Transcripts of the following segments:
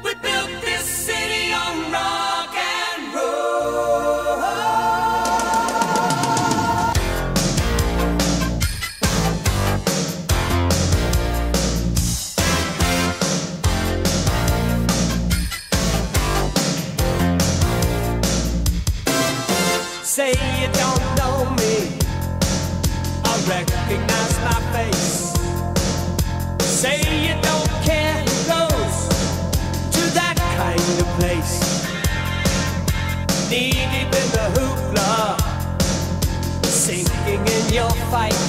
We built this city on rock and roll. Say you don't know me, I recognize my face. Say you don't care who goes to that kind of place. Knee deep in the hoopla, sinking in your fight.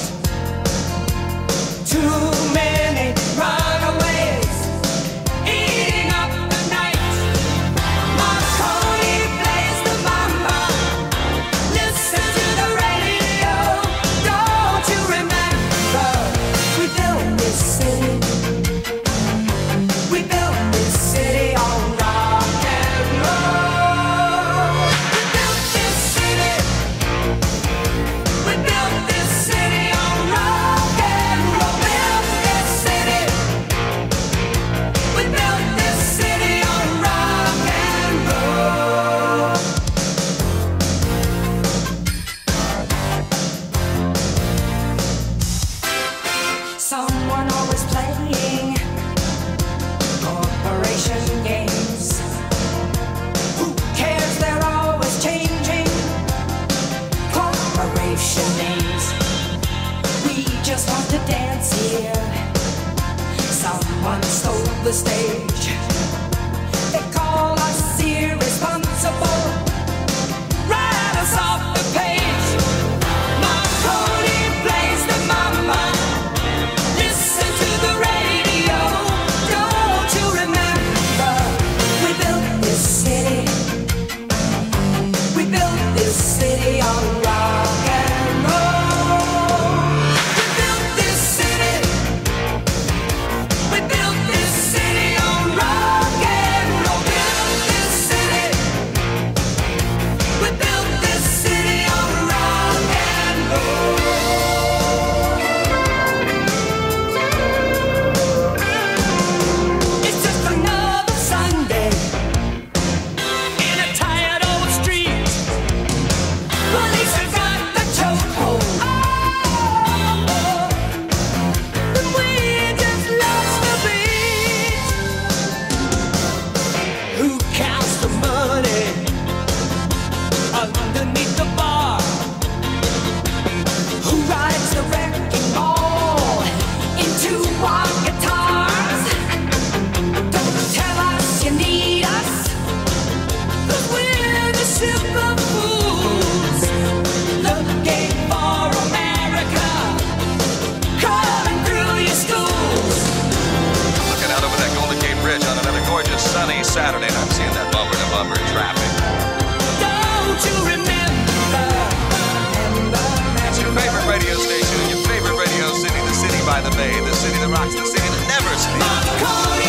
Too many runaways eating up the night. Marconi plays the mama. Listen to the radio. Don't you remember we built this city? We built this city on rock and roll. We built this city. We built this city on rock and roll. Built this city. We built this city on rock and roll. Someone always playing corporation games. Who cares? They're always changing corporation names. We just want to dance here. Someone stole the stage. They call us irresponsible. Write us off the page. Marconi plays the mama. Listen to the radio. Don't you remember we built this city? We built this city on rock and roll. We built this city. We built this city on rock and roll. Built this city. We built this city on rock and roll. It's just another Sunday in a tired old street. Police have got the chokehold. And we just lost the beat. Who counts the money underneath the bar? Who rides the wrecking ball into our guitars? Don't tell us you need us, 'cause we're the ship of fools looking for America, crawling through your schools. Looking out over that Golden Gate Bridge on another gorgeous sunny Saturday, and I'm seeing that bumper to bumper traffic. Don't you remember? It's your favorite radio station in your favorite radio city, the city by the bay, the city that rocks, the city that never sleeps. Marconi